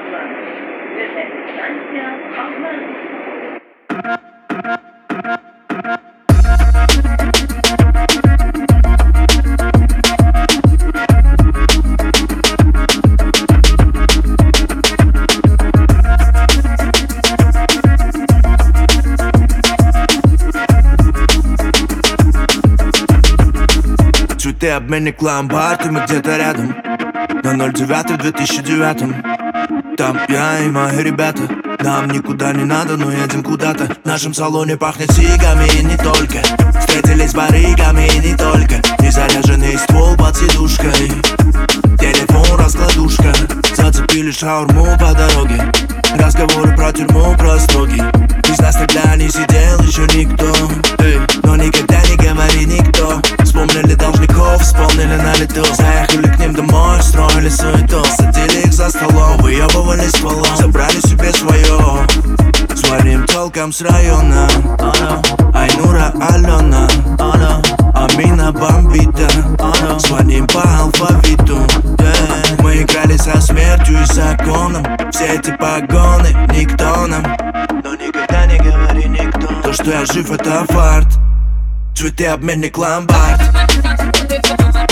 Цветы, обменник, ломбард, и мы где-то рядом. На 09 в 2009. Там я и мои ребята. Нам никуда не надо, но едем куда-то. В нашем салоне пахнет сигами и не только. Встретились с барыгами и не только. Незаряженный ствол под сидушкой. Телефон раскладушка. Зацепили шаурму по дороге. Разговоры про тюрьму, про строги. Из нас тогда не сидел еще никто. Но никогда не говори никто. Вспомнили должников, вспомнили на лету. Заехали к ним домой, строили суету. Садили их за столом, выебывали стволом. Забрали себе свое. Звоним толком с района. Айнура, Алена, Амина, Бомбита. Звоним по алфавиту. Мы играли со смертью и законом. Все эти погоны никто нам. Но никогда не говори никто. То, что я жив, это фарт. Цветы, обменник, ломбард.